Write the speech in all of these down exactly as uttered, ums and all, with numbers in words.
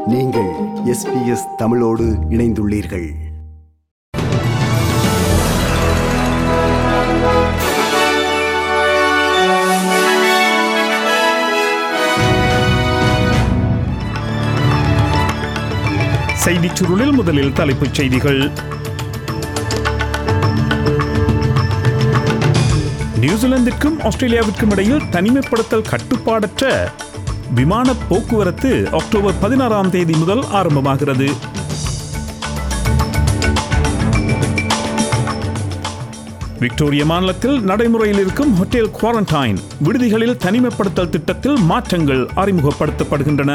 நீங்கள் S B S தமிழோடு இணைந்துள்ளீர்கள். செய்திச் சுருளில் முதலில் தலைப்புச் செய்திகள். நியூசிலாந்திற்கும் ஆஸ்திரேலியாவிற்கும் இடையில் தனிமைப்படுத்தல் கட்டுப்பாடற்ற விமான போக்குவரத்து அக்டோபர் பதினாறாம் தேதி முதல் ஆரம்பமாகிறது. விக்டோரியா மாநிலத்தில் நடைமுறையில் இருக்கும் ஹோட்டல் குவாரண்டைன் விடுதிகளில் தனிமைப்படுத்தல் திட்டத்தில் மாற்றங்கள் அறிமுகப்படுத்தப்படுகின்றன.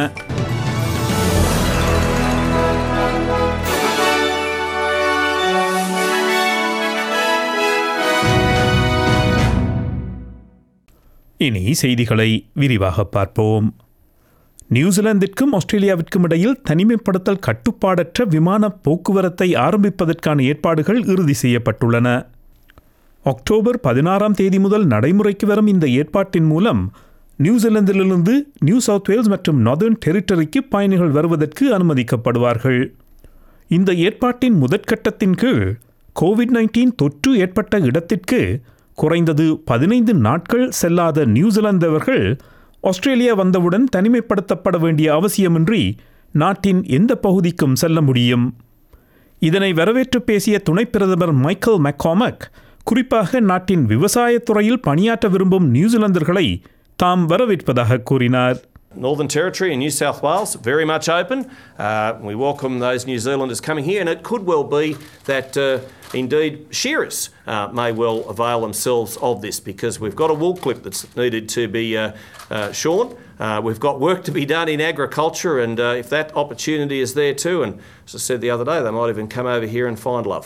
இனி செய்திகளை விரிவாக பார்ப்போம். நியூசிலாந்திற்கும் ஆஸ்திரேலியாவிற்கும் இடையில் தனிமைப்படுத்தல் கட்டுப்பாடற்ற விமான போக்குவரத்தை ஆரம்பிப்பதற்கான ஏற்பாடுகள் இறுதி செய்யப்பட்டுள்ளன. அக்டோபர் பதினாறாம் தேதி முதல் நடைமுறைக்கு வரும் இந்த ஏற்பாட்டின் மூலம் நியூசிலாந்திலிருந்து நியூ சவுத் வேல்ஸ் மற்றும் நார்தர்ன் டெரிட்டரிக்கு பயணிகள் வருவதற்கு அனுமதிக்கப்படுவார்கள். இந்த ஏற்பாட்டின் முதற்கட்டத்தின் கீழ் கோவிட் நைன்டீன் தொற்று ஏற்பட்ட இடத்திற்கு குறைந்தது பதினைந்து நாட்கள் செல்லாத நியூசிலாந்தவர்கள் ஆஸ்திரேலியா வந்தவுடன் தனிமைப்படுத்தப்பட வேண்டிய அவசியமின்றி நாட்டின் எந்த பகுதிக்கும் செல்ல முடியும். இதனை வரவேற்று பேசிய துணை பிரதமர் மைக்கேல் மெக்காமக் குறிப்பாக நாட்டின் விவசாயத்துறையில் பணியாற்ற விரும்பும் நியூசிலாந்தர்களை தாம் வரவேற்பதாக கூறினார். Northern Territory and New South Wales, very much open. Uh, we welcome those New Zealanders coming here, and it could well be that uh, indeed shearers uh, may well avail themselves of this, because we've got a wool clip that's needed to be uh, uh, shorn. Uh, we've got work to be done in agriculture, and uh, if that opportunity is there too, and as I said the other day, they might even come over here and find love.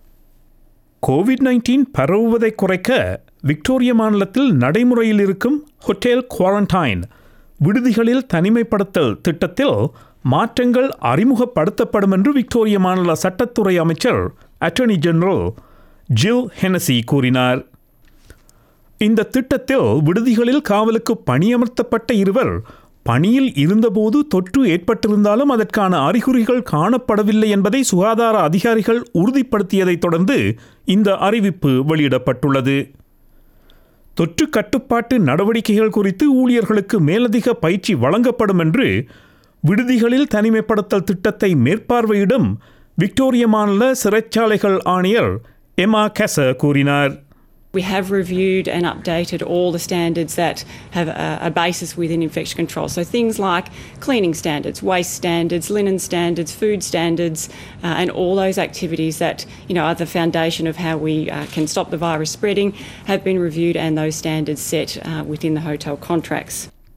Covid nineteen பரவுவதை குறைக்க Victoria மாநிலத்தில் நடைமுறையில் இருக்கும் hotel quarantine விடுதிகளில் தனிமைப்படுத்தல் திட்டத்தில் மாற்றங்கள் அறிமுகப்படுத்தப்படும் என்று விக்டோரியா மாநில சட்டத்துறை அமைச்சர் அட்டர்னி ஜெனரல் ஜில் ஹெனசி கூறினார். இந்த திட்டத்தில் விடுதிகளில் காவலுக்கு பணியமர்த்தப்பட்ட இருவர் பணியில் இருந்தபோது தொற்று ஏற்பட்டிருந்தாலும் அதற்கான அறிகுறிகள் காணப்படவில்லை என்பதை சுகாதார அதிகாரிகள் உறுதிப்படுத்தியதைத் தொடர்ந்து இந்த அறிவிப்பு வெளியிடப்பட்டுள்ளது. தொற்று கட்டுப்பாட்டு நடவடிக்கைகள் குறித்து ஊழியர்களுக்கு மேலதிக பயிற்சி வழங்கப்படும் என்று விடுதிகளில் தனிமைப்படுத்தல் திட்டத்தை மேற்பார்வையிடும் விக்டோரியா மாநில சிறைச்சாலைகள் ஆணையர் எமா கெச கூறினார். We have reviewed and updated all the standards that have a, a basis within infection control. So things like cleaning standards, waste standards, linen standards, food standards, uh, and all those activities that, you know, are the foundation of how we uh, can stop the virus spreading have been reviewed, and those standards set uh, within the hotel contracts.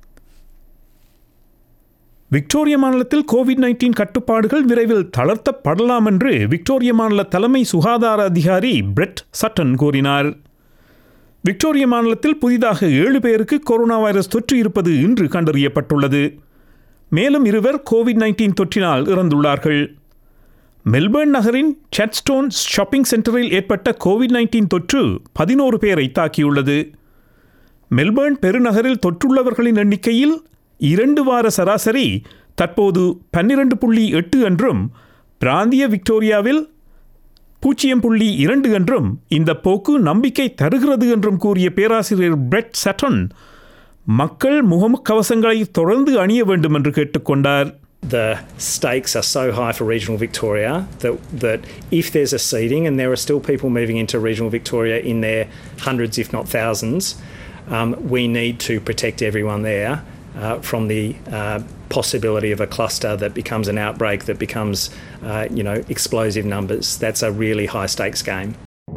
Victoria மாநிலத்தில் Covid nineteen கட்டுப்பாடுகள் விரைவில் தளர்த்தப்படலாம் என்று Victoria மாநில தலைமை சுகாதார அதிகாரி bread சட்டன் கூறினார். விக்டோரியா மாநிலத்தில் புதிதாக ஏழு பேருக்கு கொரோனா வைரஸ் தொற்று இருப்பது இன்று கண்டறியப்பட்டுள்ளது. மேலும் இருவர் கோவிட் நைன்டீன் தொற்றினால் இறந்துள்ளார்கள். மெல்பர்ன் நகரின் சாட்ஸ்டோன் ஷாப்பிங் சென்டரில் ஏற்பட்ட கோவிட் நைன்டீன் தொற்று பதினோரு பேரை தாக்கியுள்ளது. மெல்பர்ன் பெருநகரில் தொற்றுள்ளவர்களின் எண்ணிக்கையில் இரண்டு வார சராசரி தற்போது பன்னிரண்டு புள்ளி எட்டு என்றும் பிராந்திய விக்டோரியாவில் பூஜ்ஜியம் புள்ளி இரண்டு என்றும் இந்த போக்கு நம்பிக்கை தருகிறது என்றும் கூறிய பேராசிரியர் பிரெட் சட்டன் மக்கள் முகக்கவசங்களை தொடர்ந்து அணிய வேண்டும் என்று கேட்டுக்கொண்டார். The stakes are so high for regional Victoria that, that if there's a seeding and there are still people moving into regional Victoria in their hundreds if not thousands, um, we need to protect everyone there Uh, from the uh, possibility of a cluster that becomes an outbreak that becomes, uh, you know, explosive numbers. That's a really high stakes game.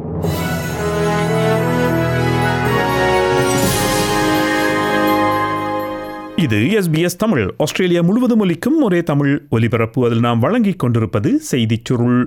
இது S B S Tamil, Australia முழுவதும் ஒலிக்கும் ஒரே தமிழ் ஒலிபரப்பு. அதில் நாம் வழங்கிக் கொண்டிருப்பது செய்திச் சுருள்.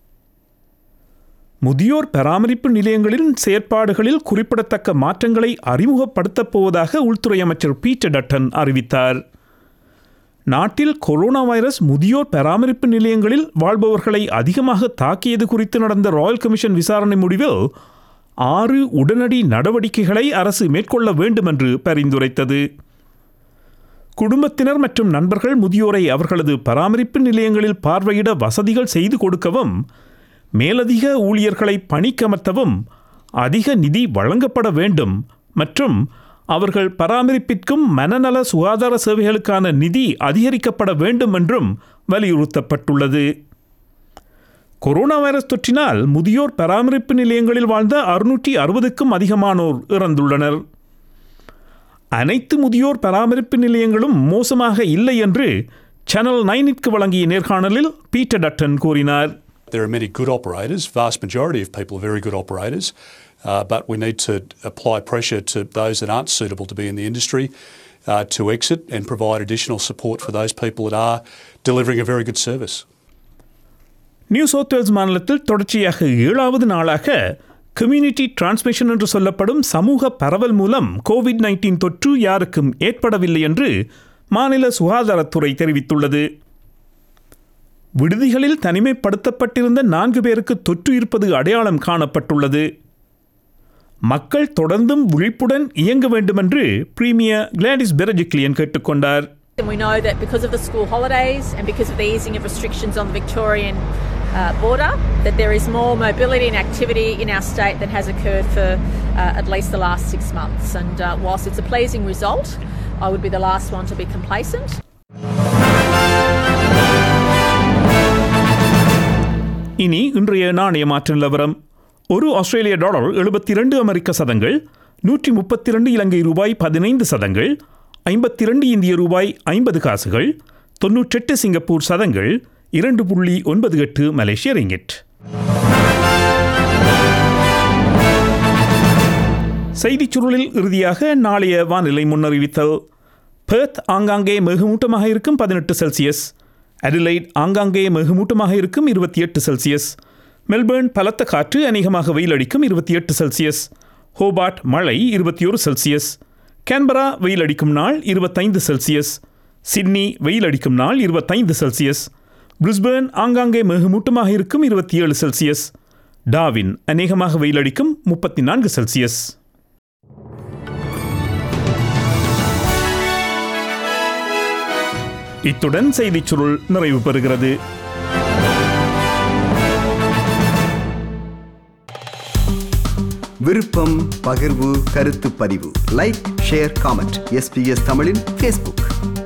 முதியோர் பராமரிப்பு நிலையங்களின் செயற்பாடுகளில் குறிப்பிடத்தக்க மாற்றங்களை அறிமுகப்படுத்தப் போவதாக உள்துறை அமைச்சர் பீட்டர் டட்டன் அறிவித்தார். நாட்டில் கொரோனா வைரஸ் முதியோர் பராமரிப்பு நிலையங்களில் வாழ்பவர்களை அதிகமாக தாக்கியது குறித்து நடந்த ராயல் கமிஷன் விசாரணை முடிவில் ஆறு உடனடி நடவடிக்கைகளை அரசு மேற்கொள்ள வேண்டும் என்று பரிந்துரைத்தது. குடும்பத்தினர் மற்றும் நண்பர்கள் முதியோரை அவர்களது பராமரிப்பு நிலையங்களில் பார்வையிட வசதிகள் செய்து கொடுக்கவும், மேலதிக ஊழியர்களை பணிக்கமர்த்தவும் அதிக நிதி வழங்கப்பட வேண்டும் மற்றும் அவர்கள் பராமரிப்பிற்கும் மனநல சுகாதார சேவைகளுக்கான நிதி அதிகரிக்கப்பட வேண்டும் என்றும் வலியுறுத்தப்பட்டுள்ளது. கொரோனா வைரஸ் தொற்றினால் முதியோர் பராமரிப்பு நிலையங்களில் வாழ்ந்த அறுநூற்றி அறுபதுக்கும் அதிகமானோர் இறந்துள்ளனர். அனைத்து முதியோர் பராமரிப்பு நிலையங்களும் மோசமாக இல்லை என்று சேனல் நைனிற்கு வழங்கிய நேர்காணலில் பீட்டர் டட்டன் கூறினார். There are many good operators. Vast majority of people are very good operators, uh, but we need to apply pressure to those that aren't suitable to be in the industry uh, to exit and provide additional support for those people that are delivering a very good service. New South Wales மாநிலத்தில் தொடர்ச்சியாக ஏழாவது நாளாக community transmission என்று சொல்லப்படும் சமூக பரவல் மூலம் Covid nineteen தொற்று யாருக்கும் ஏற்படவில்லை என்று மாநில சுகாதாரத்துறை தெரிவித்துள்ளது. விடுதிகளில் தனிமைப்படுத்தப்பட்டிருந்த நான்கு பேருக்கு தொற்று இருப்பது அடையாளம் காணப்பட்டுள்ளது. மக்கள் தொடர்ந்தும் விழிப்புடன் இயங்க வேண்டுமென்று பிரீமியர் கிளாடிஸ் பெரஜிக்லியன் கேட்டுக்கொண்டார். We know that because of the school holidays and because of the easing of restrictions on the Victorian uh, border, that there is more mobility and activity in our state than has occurred for uh, at least the last six months. And uh, whilst it's a pleasing result, I would be the last one to be complacent. இனி இன்றைய நாணய மாற்று நிலவரம். ஒரு ஆஸ்திரேலிய dollar எழுபத்தி இரண்டு அமெரிக்க சதங்கள், நூற்றி முப்பத்தி இரண்டு இலங்கை ரூபாய் பதினைந்து சதங்கள், ஐம்பத்தி இரண்டு இந்திய ரூபாய் ஐம்பது காசுகள், தொன்னூற்றெட்டு சிங்கப்பூர் சதங்கள், இரண்டு புள்ளி ஒன்பது எட்டு மலேசிய ரிங்கிட். செய்திச் சுருளில் இறுதியாக நாளைய வானிலை முன்னறிவித்தல். பெர்த் ஆங்காங்கே மிகுமூட்டமாக இருக்கும் பதினெட்டு செல்சியஸ், அடிலைட் ஆங்காங்கே மிகுமூட்டமாக இருக்கும் இருபத்தி எட்டு செல்சியஸ், மெல்பர்ன் பலத்த காற்று அநேகமாக வெயிலடிக்கும் இருபத்தி எட்டு செல்சியஸ், ஹோபார்ட் மழை இருபத்தி ஒரு செல்சியஸ், கேன்பரா வெயிலடிக்கும் நாள் இருபத்தைந்து செல்சியஸ், சிட்னி வெயிலடிக்கும் நாள் இருபத்தைந்து செல்சியஸ், பிரிஸ்பேர்ன் ஆங்காங்கே மிகுமூட்டமாக இருக்கும் இருபத்தி ஏழு செல்சியஸ், டார்வின் அநேகமாக வெயிலடிக்கும் முப்பத்தி நான்கு செல்சியஸ். இத்துடன் செய்திச் சுருள் நிறைவு பெறுகிறது. விருப்பம், பகிர்வு, கருத்து பதிவு, லைக், ஷேர், காமெண்ட். எஸ்பிஎஸ் தமிழின் ஃபேஸ்புக்.